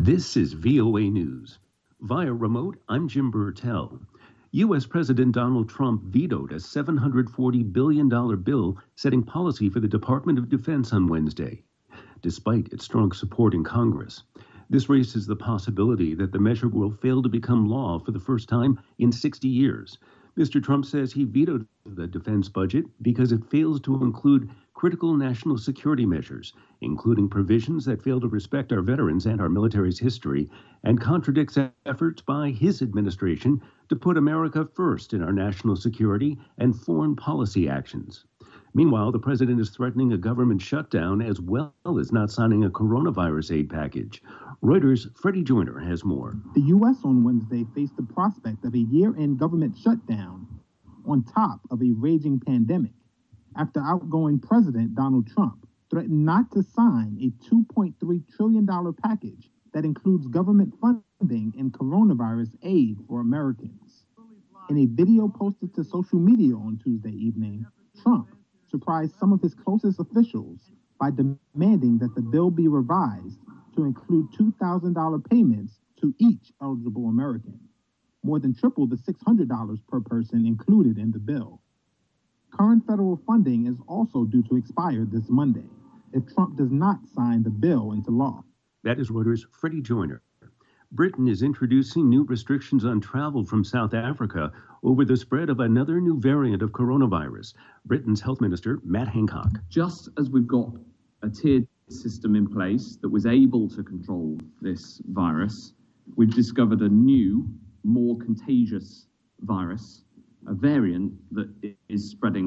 This is VOA News. Via remote, I'm Jim Burtell. U.S. President Donald Trump vetoed a $740 billion bill setting policy for the Department of Defense on Wednesday, despite its strong support in Congress. This raises the possibility that the measure will fail to become law for the first time in 60 years. Mr. Trump says he vetoed the defense budget because it fails to include critical national security measures, including provisions that fail to respect our veterans and our military's history, and contradicts efforts by his administration to put America first in our national security and foreign policy actions. Meanwhile, the president is threatening a government shutdown as well as not signing a coronavirus aid package. Reuters' Freddie Joyner has more. The U.S. on Wednesday faced the prospect of a year-end government shutdown on top of a raging pandemic after outgoing President Donald Trump threatened not to sign a $2.3 trillion package that includes government funding and coronavirus aid for Americans. In a video posted to social media on Tuesday evening, Trump surprised some of his closest officials by demanding that the bill be revised to include $2,000 payments to each eligible American, more than triple the $600 per person included in the bill. Current federal funding is also due to expire this Monday if Trump does not sign the bill into law. That is Reuters' Freddie Joyner. Britain is introducing new restrictions on travel from South Africa over the spread of another new variant of coronavirus. Britain's Health Minister, Matt Hancock. Just as we've got a tiered system in place that was able to control this virus, we've discovered a new, more contagious virus, a variant that is spreading